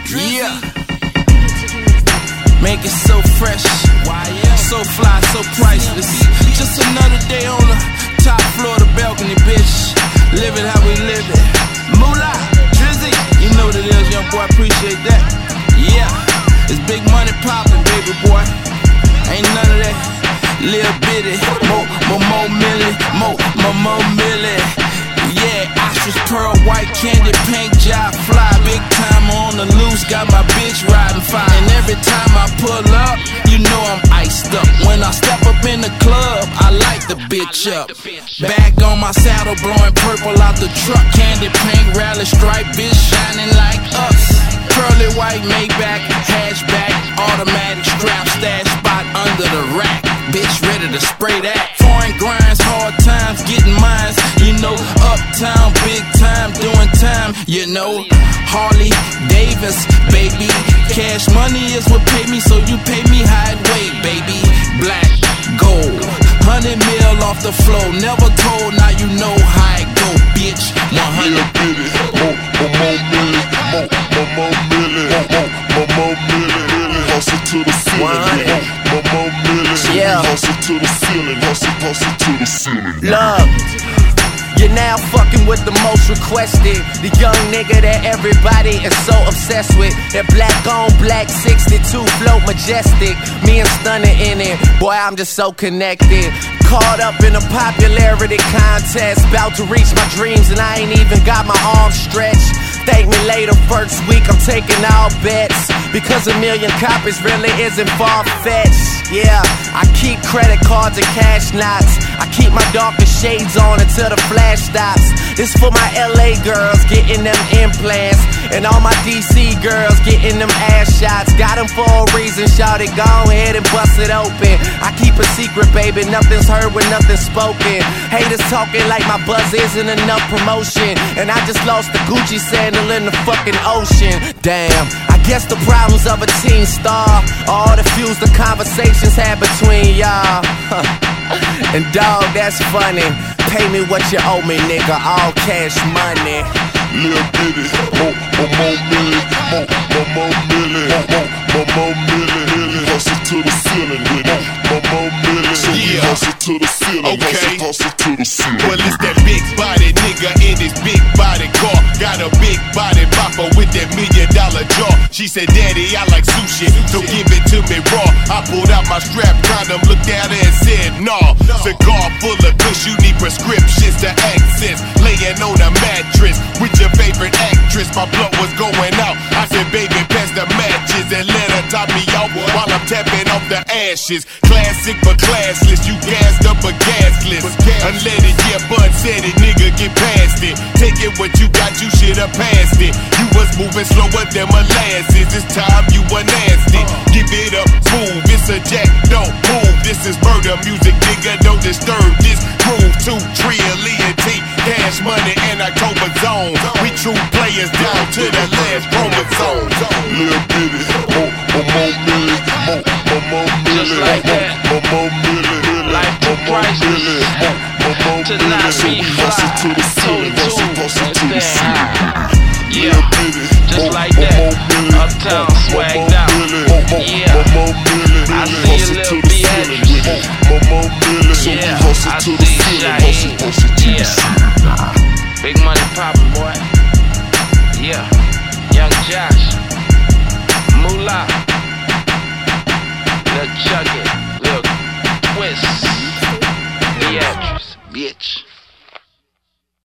Yeah. Make it so fresh, so fly, so priceless. Just another day on the top floor of the balcony, bitch. Live it how we live it. Moolah, Drizzy, you know what it is, young boy, appreciate that. Yeah, it's big money poppin', baby boy. Ain't none of that little bitty, more milli, more milli. Yeah, ostrich pearl, white candy, pink job fly. Big time on the loose, got my bitch riding fine. And every time I pull up, you know I'm iced up. When I step up in the club, I light the bitch up. Back on my saddle, blowing purple out the truck. Candy pink, rally stripe, bitch shining like us. Curly white Maybach, hatchback, automatic strap, stash spot under the rack. Bitch ready to spray that. Foreign grinds, hard times, getting mines. You know, uptown, big time, doing time. You know, Harley Davis, baby. Cash money is what pay me, so you pay me high weight, baby. Black, gold, 100 mil off the floor. Never told, now you know how it go, bitch. 100 hustle to the ceiling, hustle to the ceiling, hustle to the ceiling. Love, you're now fucking with the most requested. The young nigga that everybody is so obsessed with. That black on black 62 float majestic. Me and Stunner in it, boy I'm just so connected. Caught up in a popularity contest. About to reach my dreams and I ain't even got my arms stretched. Thank me later, first week I'm taking all bets. Because a million copies really isn't far-fetched. Yeah, I keep credit cards and cash knots. I keep my darkest shades on until the flash stops. This for my LA girls getting them implants. And all my DC girls getting them ass shots. Got them for a reason, shawty, go ahead and bust it open. I keep a secret, baby, nothing's heard when nothing's spoken. Haters talking like my buzz isn't enough promotion. And I just lost the Gucci sandal in the fucking ocean. Damn, I guess the problems of a teen star all the fuse the conversations had between y'all. And dog, that's funny. Pay me what you owe me, nigga, all cash money. Lil' bitty, more milli, hustle to the ceiling with it. More milli, so we hustle to the ceiling, hustle to the ceiling. Well, it's that big body nigga in his big body car. Got a big body bopper with that $1 million jaw. She said, Daddy, I like sushi, so give it to me raw. I pulled out my strap, condom, looked at her and said, nah. Cigar full of kush, you need prescriptions to access. Laying on a mattress with your favorite actress. My blunt was going out. I said, baby, pass the matches and let her top me off while I'm tapping off the ashes. Classic but classless, you gassed up but gasless. Unleaded, yeah, Bud said it, nigga, get past it. Take it what you got, you should've passed it. You was moving slower than molasses. This time you were nasty. Give it up, smooth, it's a jack, don't move. This is murder music, nigga, don't disturb this groove. 2 trillion T, cash money and October zone. We true players down to the last chromosome. Lil' bitty, more milli, just like that. Life too priceless to not be fly. Told to stay high. Yeah, just like that. Uptown swagged out. Yeah, I see a little Beatrice. Yeah, I see Shaheed. Yeah, big money poppin', boy. Yeah, Young Josh, Moolah, Lil Chuck it, Lil Twist, Beatrice, bitch.